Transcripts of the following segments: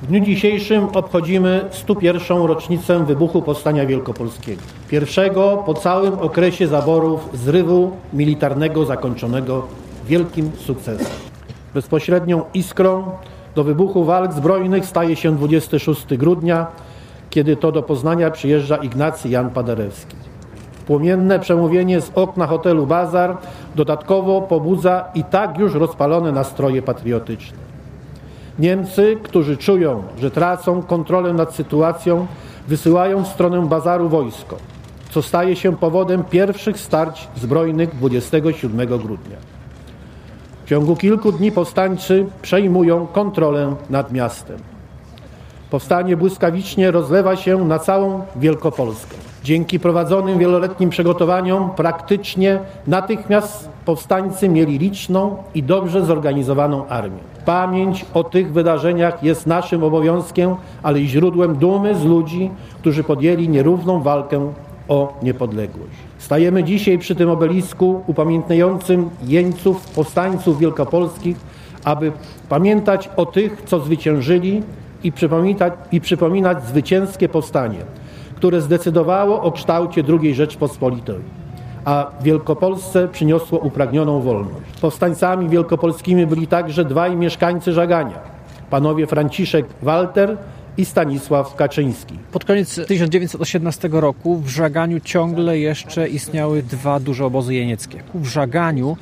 dniu dzisiejszym obchodzimy 101. rocznicę wybuchu Powstania Wielkopolskiego. Pierwszego po całym okresie zaborów zrywu militarnego zakończonego wielkim sukcesem. Bezpośrednią iskrą do wybuchu walk zbrojnych staje się 26 grudnia, kiedy to do Poznania przyjeżdża Ignacy Jan Paderewski. Płomienne przemówienie z okna hotelu Bazar dodatkowo pobudza i tak już rozpalone nastroje patriotyczne. Niemcy, którzy czują, że tracą kontrolę nad sytuacją, wysyłają w stronę Bazaru wojsko, co staje się powodem pierwszych starć zbrojnych 27 grudnia. W ciągu kilku dni powstańcy przejmują kontrolę nad miastem. Powstanie błyskawicznie rozlewa się na całą Wielkopolskę. Dzięki prowadzonym wieloletnim przygotowaniom praktycznie natychmiast powstańcy mieli liczną i dobrze zorganizowaną armię. Pamięć o tych wydarzeniach jest naszym obowiązkiem, ale i źródłem dumy z ludzi, którzy podjęli nierówną walkę o niepodległość. Stajemy dzisiaj przy tym obelisku upamiętniającym jeńców, powstańców wielkopolskich, aby pamiętać o tych, co zwyciężyli i przypominać zwycięskie powstanie, które zdecydowało o kształcie II Rzeczpospolitej, a Wielkopolsce przyniosło upragnioną wolność. Powstańcami wielkopolskimi byli także dwaj mieszkańcy Żagania, panowie Franciszek Walter i Stanisław Kaczyński. Pod koniec 1918 roku w Żaganiu ciągle jeszcze istniały dwa duże obozy jenieckie. W Żaganiu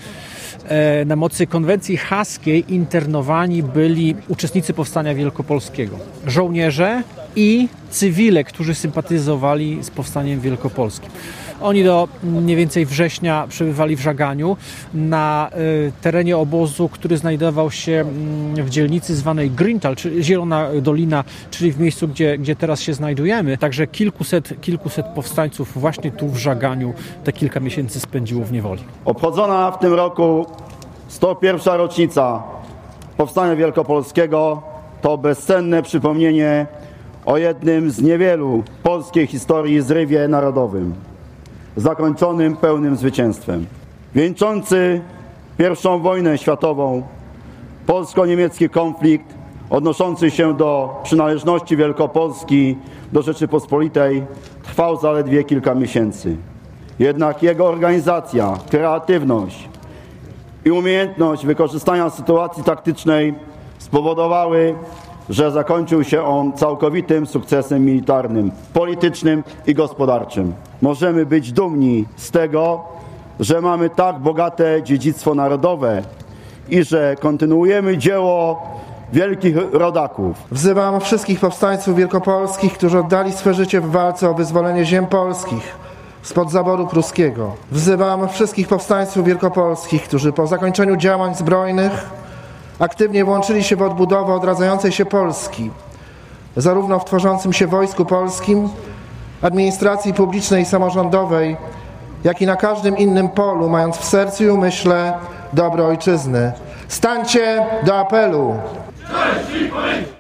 na mocy konwencji haskiej internowani byli uczestnicy Powstania Wielkopolskiego. Żołnierze i cywile, którzy sympatyzowali z Powstaniem Wielkopolskim. Oni do mniej więcej września przebywali w Żaganiu na terenie obozu, który znajdował się w dzielnicy zwanej Grintal, czyli Zielona Dolina, czyli w miejscu, gdzie teraz się znajdujemy. Także kilkuset powstańców właśnie tu w Żaganiu te kilka miesięcy spędziło w niewoli. Obchodzona w tym roku 101. rocznica Powstania Wielkopolskiego to bezcenne przypomnienie o jednym z niewielu w polskiej historii zrywie narodowym, zakończonym pełnym zwycięstwem. Wieńczący I wojnę światową, polsko-niemiecki konflikt odnoszący się do przynależności Wielkopolski do Rzeczypospolitej trwał zaledwie kilka miesięcy. Jednak jego organizacja, kreatywność i umiejętność wykorzystania sytuacji taktycznej spowodowały, że zakończył się on całkowitym sukcesem militarnym, politycznym i gospodarczym. Możemy być dumni z tego, że mamy tak bogate dziedzictwo narodowe i że kontynuujemy dzieło wielkich rodaków. Wzywam wszystkich powstańców wielkopolskich, którzy oddali swe życie w walce o wyzwolenie ziem polskich spod zaboru pruskiego. Wzywam wszystkich powstańców wielkopolskich, którzy po zakończeniu działań zbrojnych aktywnie włączyli się w odbudowę odradzającej się Polski, zarówno w tworzącym się Wojsku Polskim, administracji publicznej i samorządowej, jak i na każdym innym polu, mając w sercu i umyśle dobro ojczyzny. Stańcie do apelu! Cześć i